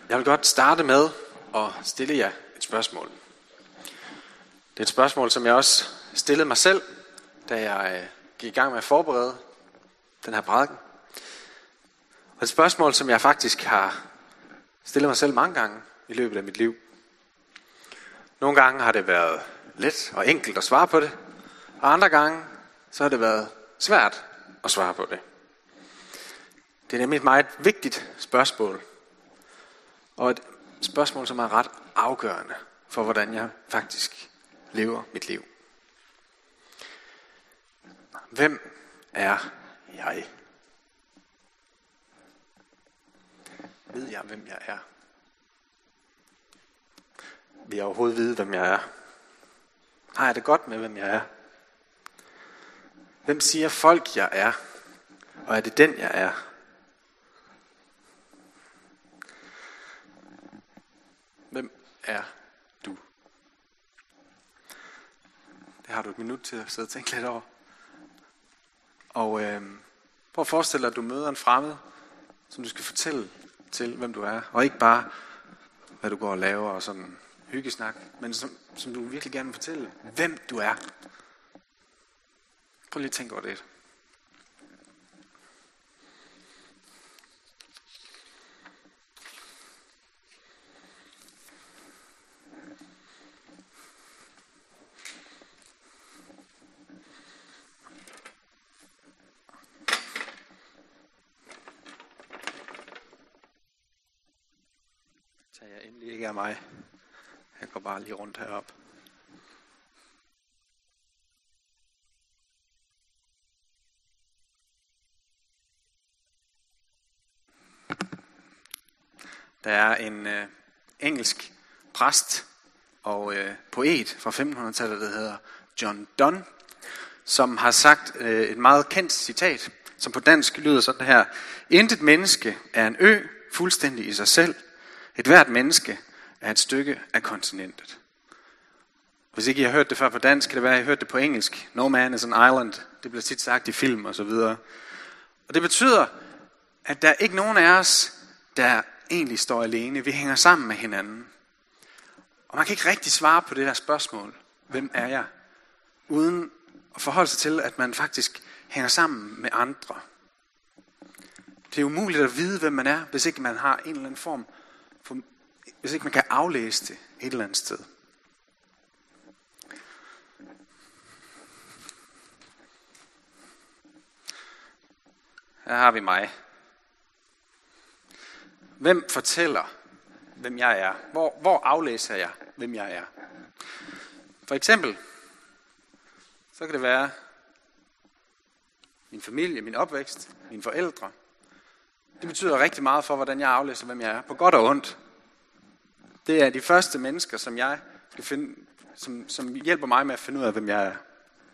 Jeg vil godt starte med at stille jer et spørgsmål. Det er et spørgsmål, som jeg også stillede mig selv, da jeg gik i gang med at forberede den her prædiken. Og et spørgsmål, som jeg faktisk har stillet mig selv mange gange i løbet af mit liv. Nogle gange har det været let og enkelt at svare på det, og andre gange så har det været svært at svare på det. Det er nemlig et meget vigtigt spørgsmål, og et spørgsmål, som er ret afgørende for, hvordan jeg faktisk lever mit liv. Hvem er jeg? Ved jeg, hvem jeg er? Vil jeg overhovedet vide, hvem jeg er? Har jeg det godt med, hvem jeg er? Hvem siger folk, jeg er? Og er det den, jeg er? Hvem er du? Det har du et minut til at sidde og tænke lidt over. Og prøv at forestille dig, at du møder en fremmed, som du skal fortælle til, hvem du er. Og ikke bare, hvad du går og laver og sådan hyggesnak, men som du virkelig gerne vil fortælle, hvem du er. Prøv lige at tænke over det. Jeg endelig ikke er mig. Jeg går bare lige rundt herop. Der er en engelsk præst og poet fra 1500-tallet, der hedder John Donne, som har sagt et meget kendt citat, som på dansk lyder sådan her: Intet menneske er en ø fuldstændig i sig selv. Et hvert menneske er et stykke af kontinentet. Hvis ikke I har hørt det før på dansk, kan det være, at I har hørt det på engelsk. No man is an island. Det bliver tit sagt i film og så videre. Og det betyder, at der er ikke nogen af os, der egentlig står alene. Vi hænger sammen med hinanden. Og man kan ikke rigtig svare på det der spørgsmål. Hvem er jeg? Uden at forholde sig til, at man faktisk hænger sammen med andre. Det er umuligt at vide, hvem man er, hvis ikke man har en eller anden form. Hvis ikke man kan aflæse det et eller andet sted. Her har vi mig. Hvem fortæller, hvem jeg er? Hvor aflæser jeg, hvem jeg er? For eksempel, så kan det være min familie, min opvækst, mine forældre. Det betyder rigtig meget for, hvordan jeg aflæser, hvem jeg er, på godt og ondt. Det er de første mennesker, som jeg skal finde, som hjælper mig med at finde ud af, hvem jeg er.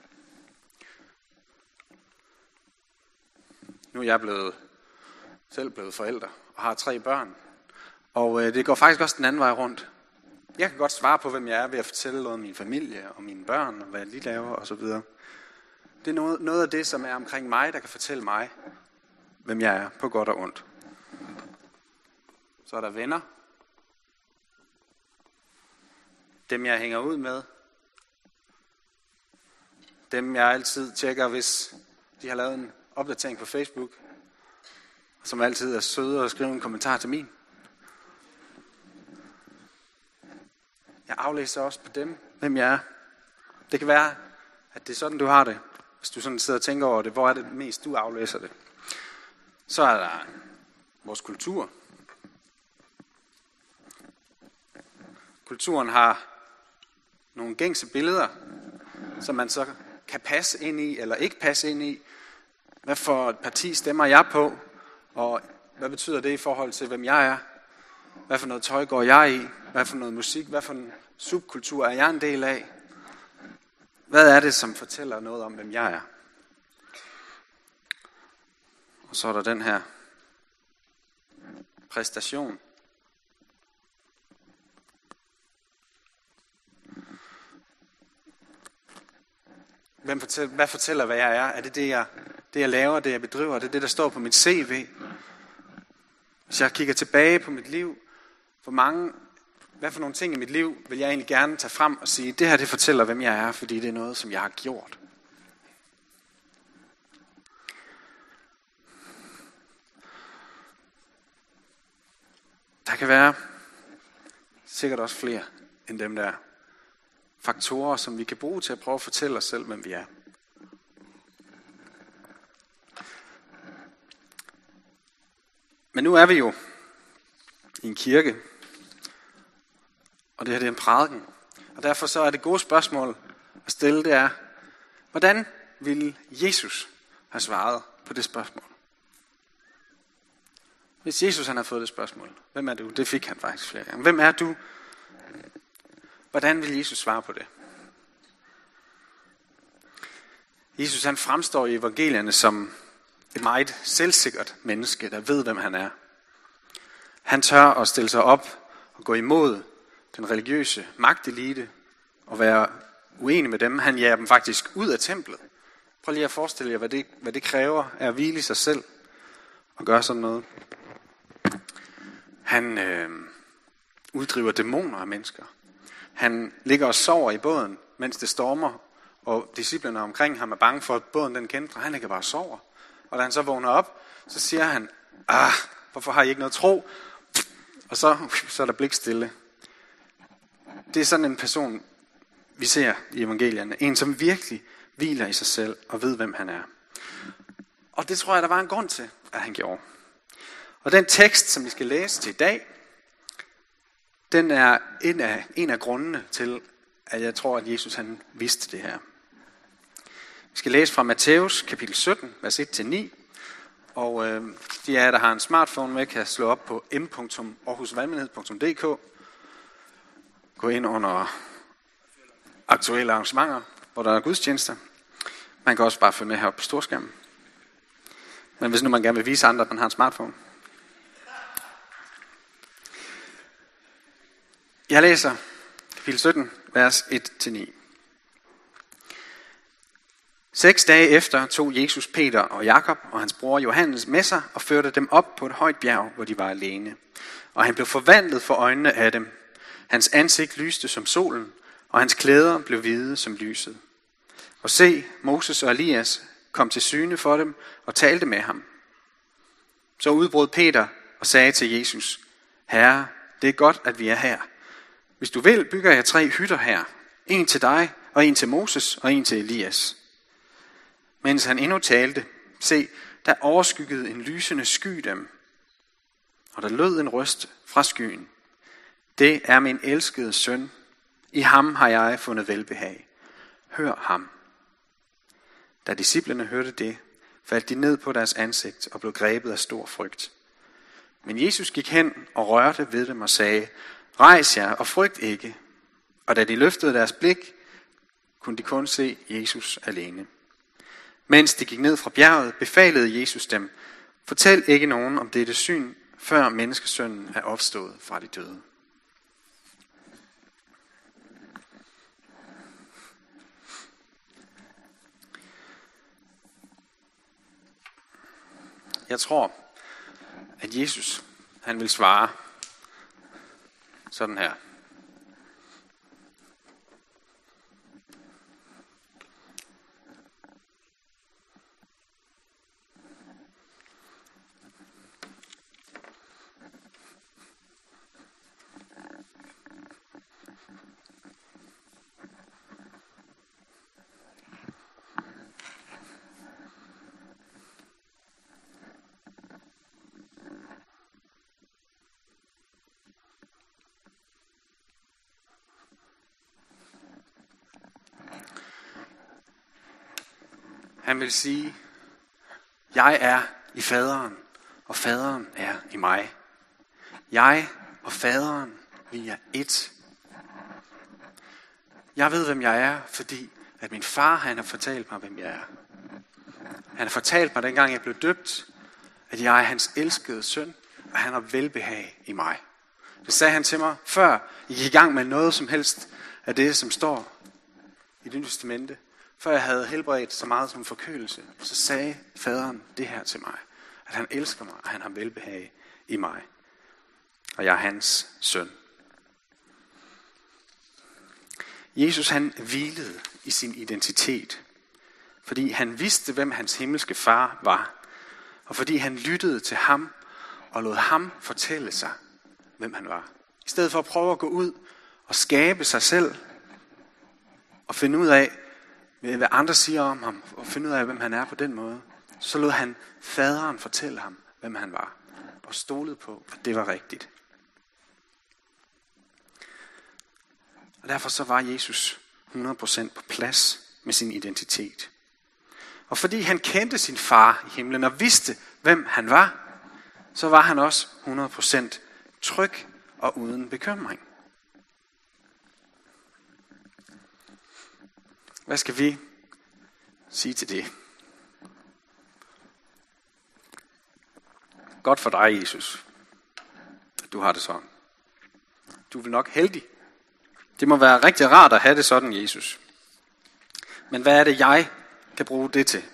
Nu er jeg selv blevet forælder og har 3 børn. Og det går faktisk også den anden vej rundt. Jeg kan godt svare på, hvem jeg er, ved at fortælle noget om min familie og mine børn, og hvad de laver osv. Det er noget af det, som er omkring mig, der kan fortælle mig, hvem jeg er, på godt og ondt. Så er der venner. Dem jeg hænger ud med. Dem jeg altid tjekker, hvis de har lavet en opdatering på Facebook. Som altid er søde og skriver en kommentar til min. Jeg aflæser også på dem, hvem jeg er. Det kan være, at det er sådan, du har det. Hvis du sådan sidder og tænker over det, hvor er det mest, du aflæser det? Så er der vores kultur. Kulturen har nogle gængse billeder, som man så kan passe ind i eller ikke passe ind i. Hvad for et parti stemmer jeg på? Og hvad betyder det i forhold til, hvem jeg er? Hvad for noget tøj går jeg i? Hvad for noget musik? Hvad for en subkultur er jeg en del af? Hvad er det, som fortæller noget om, hvem jeg er? Og så er der den her præstation. Hvad fortæller, hvad jeg er? Er det det, jeg laver, det jeg bedriver? Er det det, der står på mit CV? Hvis jeg kigger tilbage på mit liv, hvad for nogle ting i mit liv vil jeg egentlig gerne tage frem og sige, det her det fortæller, hvem jeg er, fordi det er noget, som jeg har gjort. Der kan være sikkert også flere end dem der faktorer, som vi kan bruge til at prøve at fortælle os selv, hvem vi er. Men nu er vi jo i en kirke, og det her det er en prædiken. Og derfor så er det gode spørgsmål at stille, det er, hvordan ville Jesus have svaret på det spørgsmål? Hvis Jesus han har fået det spørgsmål, hvem er du? Det fik han faktisk flere gange. Hvem er du? Hvordan vil Jesus svare på det? Jesus han fremstår i evangelierne som et meget selvsikkert menneske, der ved, hvem han er. Han tør at stille sig op og gå imod den religiøse magtelite og være uenig med dem. Han jager dem faktisk ud af templet. Prøv lige at forestille jer, hvad det kræver at hvile i sig selv og gøre sådan noget. Han uddriver dæmoner af mennesker. Han ligger og sover i båden, mens det stormer, og disciplene omkring ham er bange for, at båden den kæntrer. Han ligger bare og sover. Og da han så vågner op, så siger han, hvorfor har I ikke noget tro? Og så er der blikstille. Det er sådan en person, vi ser i evangelierne. En, som virkelig hviler i sig selv og ved, hvem han er. Og det tror jeg, der var en grund til, at han gjorde. Og den tekst, som vi skal læse til i dag, den er en af grundene til, at jeg tror, at Jesus han vidste det her. Vi skal læse fra Matthæus kapitel 17, vers 1-9. Og de af jer, der har en smartphone med, kan slå op på m.aarhusvalgmenighed.dk. Gå ind under aktuelle arrangementer, hvor der er gudstjenester. Man kan også bare følge med her på storskærmen. Men hvis nu man gerne vil vise andre, at man har en smartphone. Jeg læser kapitel 17, vers 1-9. 6 dage efter tog Jesus Peter og Jakob og hans bror Johannes med sig og førte dem op på et højt bjerg, hvor de var alene. Og han blev forvandlet for øjnene af dem. Hans ansigt lyste som solen, og hans klæder blev hvide som lyset. Og se, Moses og Elias kom til syne for dem og talte med ham. Så udbrød Peter og sagde til Jesus, Herre, det er godt, at vi er her. Hvis du vil, bygger jeg 3 hytter her. En til dig, og en til Moses, og en til Elias. Mens han endnu talte, se, der overskyggede en lysende sky dem, og der lød en røst fra skyen. Det er min elskede søn. I ham har jeg fundet velbehag. Hør ham. Da disciplene hørte det, faldt de ned på deres ansigt og blev grebet af stor frygt. Men Jesus gik hen og rørte ved dem og sagde, rejs jer og frygt ikke. Og da de løftede deres blik, kunne de kun se Jesus alene. Mens de gik ned fra bjerget, befalede Jesus dem, fortæl ikke nogen om dette syn, før menneskesønnen er opstået fra de døde. Jeg tror, at Jesus, han vil svare sådan her. Han vil sige, jeg er i faderen, og faderen er i mig. Jeg og faderen, vi er ét. Jeg ved, hvem jeg er, fordi at min far, han har fortalt mig, hvem jeg er. Han har fortalt mig, dengang jeg blev døbt, at jeg er hans elskede søn, og han har velbehag i mig. Det sagde han til mig, før I gik i gang med noget som helst af det, som står i Det Nye Testamente. Før jeg havde helbredt så meget som forkølelse, så sagde faderen det her til mig. At han elsker mig, og han har velbehag i mig. og jeg er hans søn. Jesus han hvilede i sin identitet, fordi han vidste, hvem hans himmelske far var, og fordi han lyttede til ham og lod ham fortælle sig, hvem han var. I stedet for at prøve at gå ud og skabe sig selv og finde ud af, hvad andre siger om ham, og finde ud af, hvem han er på den måde, så lod han faderen fortælle ham, hvem han var, og stolede på, at det var rigtigt. Og derfor så var Jesus 100% på plads med sin identitet. Og fordi han kendte sin far i himlen og vidste, hvem han var, så var han også 100% tryg og uden bekymring. Hvad skal vi sige til det? Godt for dig, Jesus, at du har det sådan. Du er vel nok heldig. Det må være rigtig rart at have det sådan, Jesus. Men hvad er det, jeg kan bruge det til?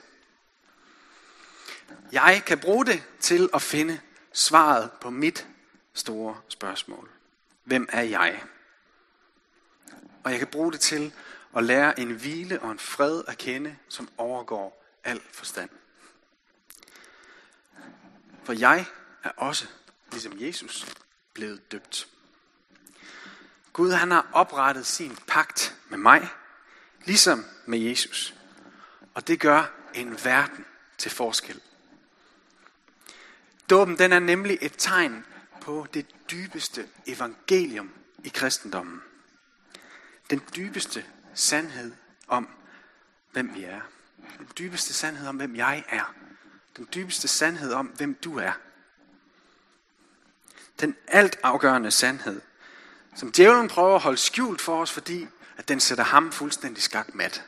Jeg kan bruge det til at finde svaret på mit store spørgsmål. Hvem er jeg? Og jeg kan bruge det til at lære en hvile og en fred at kende, som overgår al forstand. For jeg er også, ligesom Jesus, blevet døbt. Gud han har oprettet sin pagt med mig, ligesom med Jesus. Og det gør en verden til forskel. Dåben den er nemlig et tegn på det dybeste evangelium i kristendommen. Den dybeste sandhed om, hvem vi er. Den dybeste sandhed om, hvem jeg er. Den dybeste sandhed om, hvem du er. Den altafgørende sandhed, som djævlen prøver at holde skjult for os, fordi at den sætter ham fuldstændig skakmat.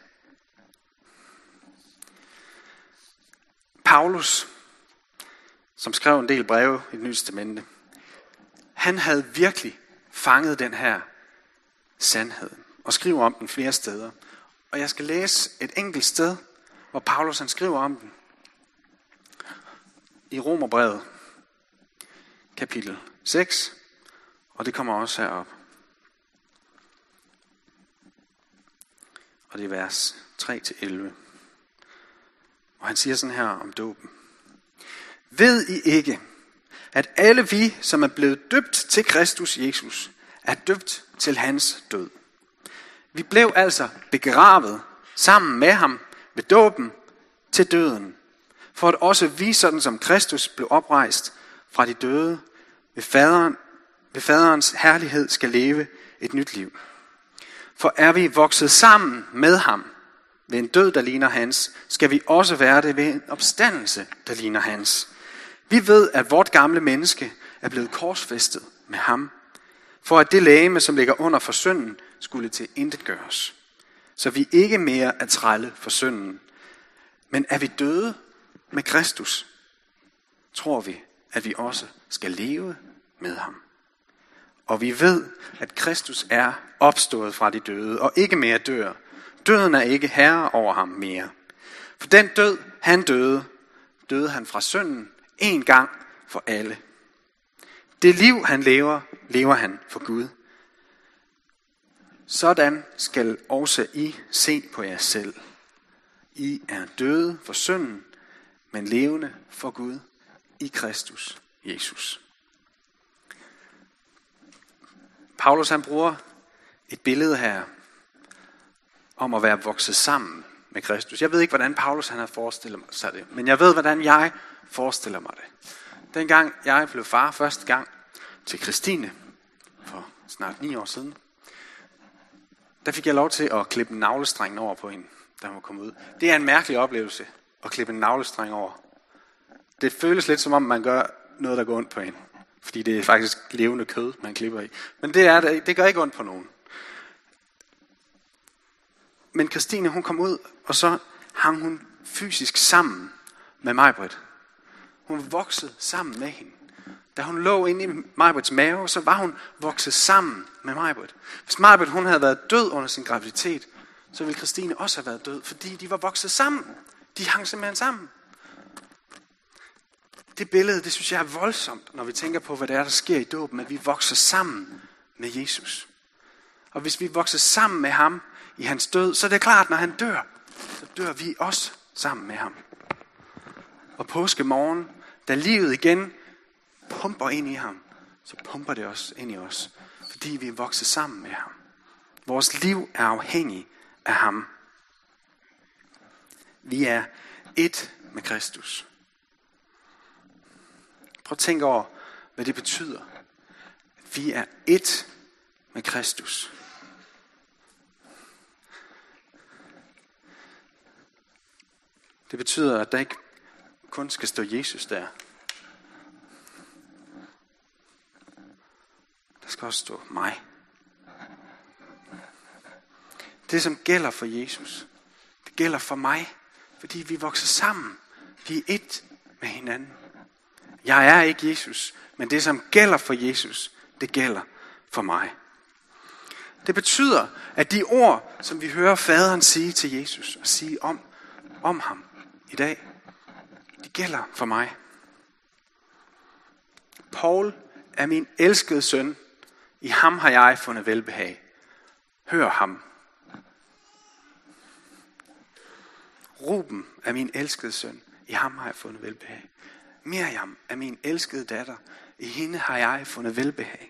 Paulus, som skrev en del breve i Det Nye Testamente, han havde virkelig fanget den her sandhed og skriver om den flere steder. Og jeg skal læse et enkelt sted, hvor Paulus han skriver om den. I Romerbrevet, kapitel 6, og det kommer også herop. Og det er vers 3-11. Og han siger sådan her om dåben. Ved I ikke, at alle vi, som er blevet døbt til Kristus Jesus, er døbt til hans død? Vi blev altså begravet sammen med ham ved dåben til døden, for at også vi, sådan som Kristus blev oprejst fra de døde, ved faderens herlighed skal leve et nyt liv. For er vi vokset sammen med ham ved en død, der ligner hans, skal vi også være det ved en opstandelse, der ligner hans. Vi ved, at vort gamle menneske er blevet korsfæstet med ham, for at det legeme, som ligger under for synden, skulle til intet gøres. Så vi ikke mere er trælle for synden. Men er vi døde med Kristus, tror vi, at vi også skal leve med ham. Og vi ved, at Kristus er opstået fra de døde, og ikke mere dør. Døden er ikke herre over ham mere. For den død, han døde han fra synden en gang for alle. Det liv, han lever, lever han for Gud. Sådan skal også I se på jer selv. I er døde for synden, men levende for Gud i Kristus Jesus. Paulus han bruger et billede her om at være vokset sammen med Kristus. Jeg ved ikke, hvordan Paulus han har forestillet sig det, men jeg ved, hvordan jeg forestiller mig det. Dengang jeg blev far første gang til Christine, for snart 9 år siden, der fik jeg lov til at klippe en navlestreng over på hende, da hun var kommet ud. Det er en mærkelig oplevelse at klippe en navlestreng over. Det føles lidt som om, man gør noget, der går ondt på hende. Fordi det er faktisk levende kød, man klipper i. Men det gør ikke ondt på nogen. Men Christine, hun kom ud, og så hang hun fysisk sammen med Majbrit. Hun voksede sammen med hende. Da hun lå inde i Majbrits mave, så var hun vokset sammen med Majbrit. Hvis Majbrit hun havde været død under sin graviditet, så ville Christine også have været død, fordi de var vokset sammen. De hang simpelthen sammen. Det billede, det synes jeg er voldsomt, når vi tænker på, hvad det er, der sker i dåben, at vi vokser sammen med Jesus. Og hvis vi vokser sammen med ham i hans død, så er det klart, når han dør, så dør vi også sammen med ham. Og påskemorgen, da livet igen pumper ind i ham, så pumper det også ind i os, fordi vi er vokset sammen med ham. Vores liv er afhængig af ham. Vi er ét med Kristus. Prøv at tænke over, hvad det betyder. Vi er ét med Kristus. Det betyder, at der ikke kun skal stå Jesus der. Der skal også stå mig. Det, som gælder for Jesus, det gælder for mig, fordi vi vokser sammen. Vi er ét med hinanden. Jeg er ikke Jesus, men det, som gælder for Jesus, det gælder for mig. Det betyder, at de ord, som vi hører faderen sige til Jesus, og sige om ham i dag, de gælder for mig. Paul er min elskede søn. I ham har jeg fundet velbehag. Hør ham. Ruben er min elskede søn. I ham har jeg fundet velbehag. Miriam er min elskede datter. I hende har jeg fundet velbehag.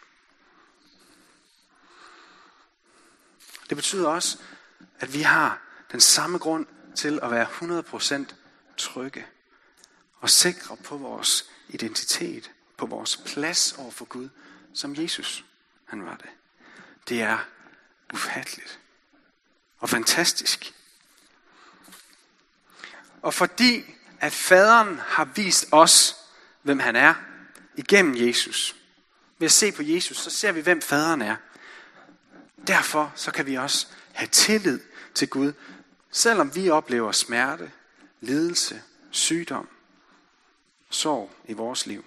Det betyder også, at vi har den samme grund til at være 100% trygge og sikre på vores identitet, på vores plads over for Gud, som Jesus han var det. Det er ufatteligt og fantastisk. Og fordi at faderen har vist os, hvem han er, igennem Jesus. Ved at se på Jesus, så ser vi, hvem faderen er. Derfor så kan vi også have tillid til Gud, selvom vi oplever smerte, lidelse, sygdom, sorg i vores liv.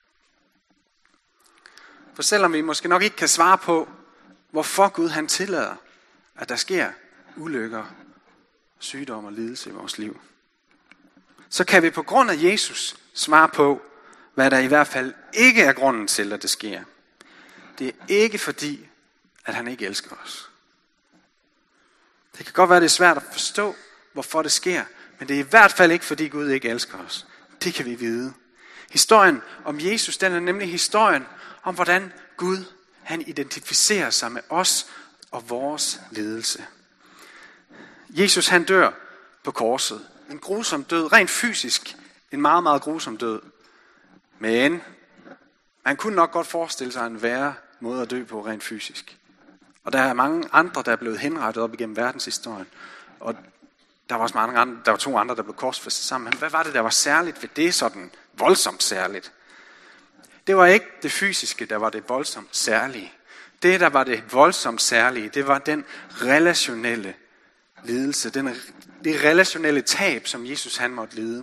For selvom vi måske nok ikke kan svare på, hvorfor Gud han tillader, at der sker ulykker, sygdom og lidelse i vores liv, så kan vi på grund af Jesus svare på, hvad der i hvert fald ikke er grunden til, at det sker. Det er ikke fordi, at han ikke elsker os. Det kan godt være, det er svært at forstå, hvorfor det sker, men det er i hvert fald ikke, fordi Gud ikke elsker os. Det kan vi vide. Historien om Jesus, den er nemlig historien om, hvordan Gud han identificerer sig med os og vores lidelse. Jesus han dør på korset. En grusom død, rent fysisk. En meget, meget grusom død. Men man kunne nok godt forestille sig en værre måde at dø på rent fysisk. Og der er mange andre, der er blevet henrettet op igennem verdenshistorien. Og der var også mange andre, der var 2 andre, der blev korsfæstet sammen. Men hvad var det, der var særligt ved det, sådan voldsomt særligt? Det var ikke det fysiske, der var det voldsomt særlige. Det, der var det voldsomt særlige, det var den relationelle lidelse, det relationelle tab, som Jesus han måtte lide.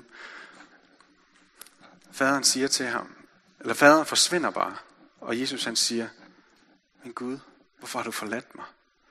Faderen siger til ham, eller faderen forsvinder bare, og Jesus han siger, men Gud, hvorfor har du forladt mig?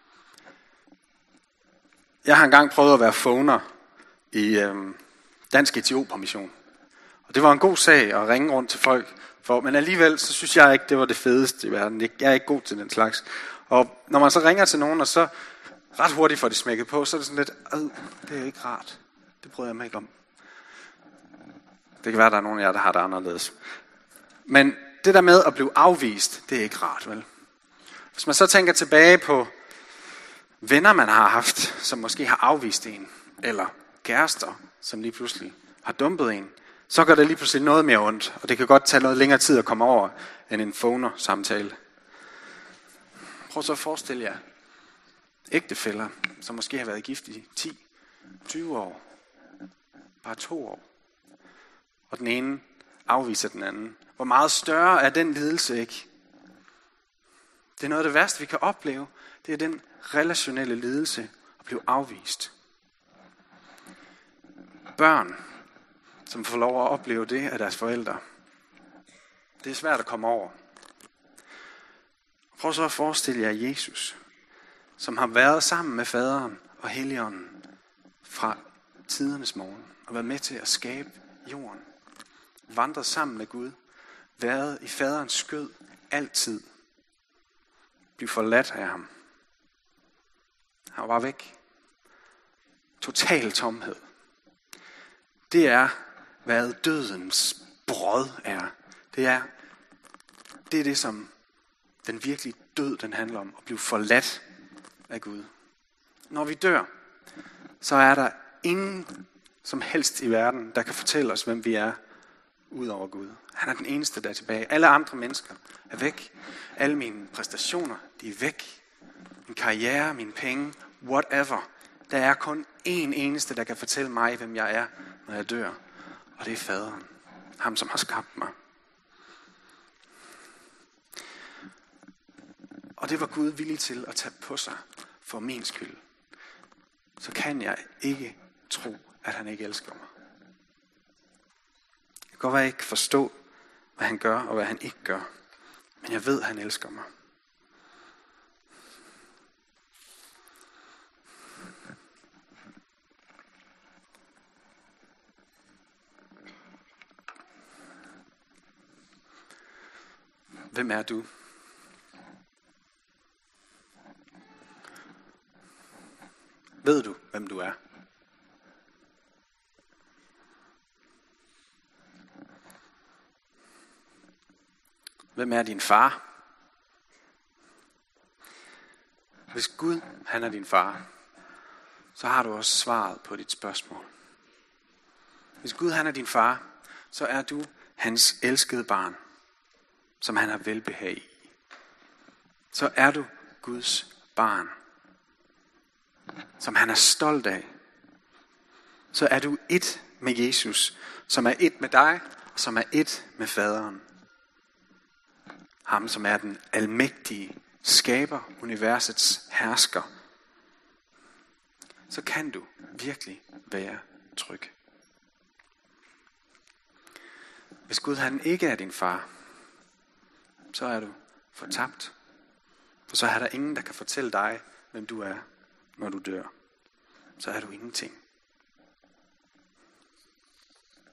Jeg har engang prøvet at være phoner i Dansk Etiopermission. Og det var en god sag at ringe rundt til folk, men alligevel så synes jeg ikke, det var det fedeste i verden. Jeg er ikke god til den slags. Og når man så ringer til nogen, og så ret hurtigt får de smækket på, så er det sådan lidt, det er ikke rart. Det bryder jeg mig ikke om. Det kan være, der er nogen af jer, der har det anderledes. Men det der med at blive afvist, det er ikke rart, vel? Hvis man så tænker tilbage på venner, man har haft, som måske har afvist en, eller kærester, som lige pludselig har dumpet en, så gør det lige pludselig noget mere ondt, og det kan godt tage noget længere tid at komme over, end en phoner-samtale. Prøv så at forestille jer ægtefæller, som måske har været gift i 10-20 år, bare 2 år, og den ene afviser den anden. Hvor meget større er den lidelse ikke? Det er noget af det værste, vi kan opleve. Det er den relationelle lidelse at blive afvist. Børn, som får lov at opleve det af deres forældre. Det er svært at komme over. Prøv så at forestille jer Jesus, som har været sammen med faderen og Helligånden fra tidernes morgen og været med til at skabe jorden. vandret sammen med Gud, været i faderens skød altid, blive forladt af ham. Han var bare væk. Total tomhed. Det er, hvad dødens brød er. Det er det, som den virkelige død, den handler om. At blive forladt af Gud. Når vi dør, så er der ingen som helst i verden, der kan fortælle os, hvem vi er, ud over Gud. Han er den eneste, der er tilbage. Alle andre mennesker er væk. Alle mine præstationer, de er væk. Min karriere, mine penge, whatever. Der er kun én eneste, der kan fortælle mig, hvem jeg er, når jeg dør. Og det er faderen. Ham, som har skabt mig. Og det var Gud villig til at tage på sig for min skyld. Så kan jeg ikke tro, at han ikke elsker mig. Jeg kan godt være, ikke forstå, hvad han gør og hvad han ikke gør. Men jeg ved, at han elsker mig. Hvem er du? Ved du, hvem du er? Hvem er din far? Hvis Gud, han er din far, så har du også svaret på dit spørgsmål. Hvis Gud, han er din far, så er du hans elskede barn, som han har velbehag i. Så er du Guds barn, som han er stolt af. Så er du ét med Jesus, som er ét med dig, og som er ét med faderen. Ham, som er den almægtige skaber, universets hersker. Så kan du virkelig være tryg. Hvis Gud han ikke er din far, så er du fortabt. For så er der ingen, der kan fortælle dig, hvem du er, når du dør. Så er du ingenting.